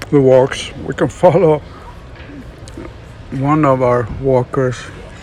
the walks. We can follow one of our walkers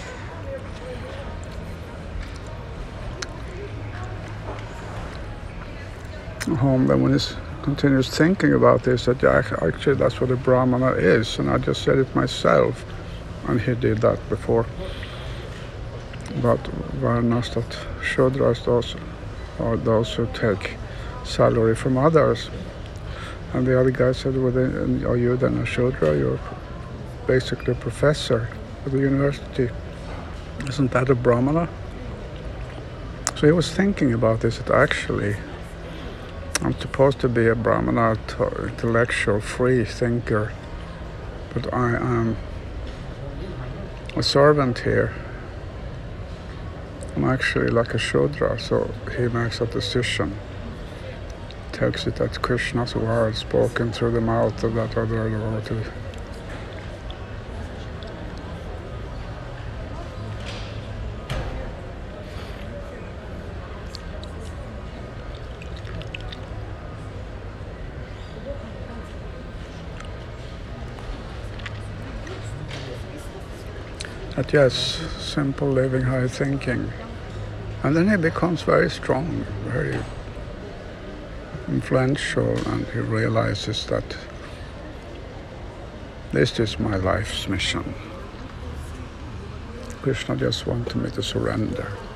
home, and when he continues thinking about this, that actually that's what a brahmana is, and I just said it myself, and he did that before. But varnas, that shudras, those are those who take salary from others. And the other guy said, well, then, are you then a shudra? You're basically a professor at the university. Isn't that a brahmana? So he was thinking about this, that actually I'm supposed to be a brahmana, intellectual, free thinker, but I am a servant here. I'm actually like a shudra, so he makes a decision, takes it as Krishna's words spoken through the mouth of that other devotee. That yes, simple living, high thinking. And then he becomes very strong, very influential, and he realizes that this is my life's mission. Krishna just wanted me to surrender.